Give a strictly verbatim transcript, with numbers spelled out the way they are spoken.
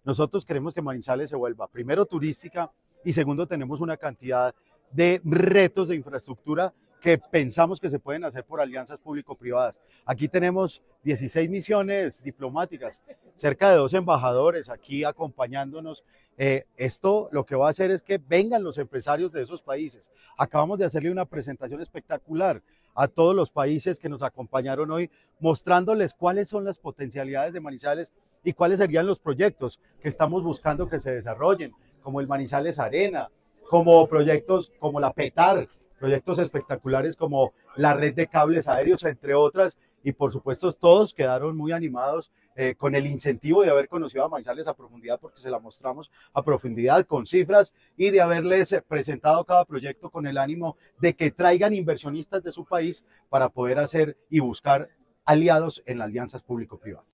Nosotros queremos que Manizales se vuelva, primero, turística y segundo, tenemos una cantidad de retos de infraestructura que pensamos que se pueden hacer por alianzas público-privadas. Aquí tenemos dieciséis misiones diplomáticas, cerca de dos embajadores aquí acompañándonos. Eh, esto lo que va a hacer es que vengan los empresarios de esos países. Acabamos de hacerle una presentación espectacular a todos los países que nos acompañaron hoy, mostrándoles cuáles son las potencialidades de Manizales y cuáles serían los proyectos que estamos buscando que se desarrollen, como el Manizales Arena, como proyectos como la PETAR, proyectos espectaculares como la red de cables aéreos, entre otras, y por supuesto todos quedaron muy animados eh, con el incentivo de haber conocido a Manizales a profundidad, porque se la mostramos a profundidad con cifras, y de haberles presentado cada proyecto con el ánimo de que traigan inversionistas de su país para poder hacer y buscar aliados en alianzas público-privadas.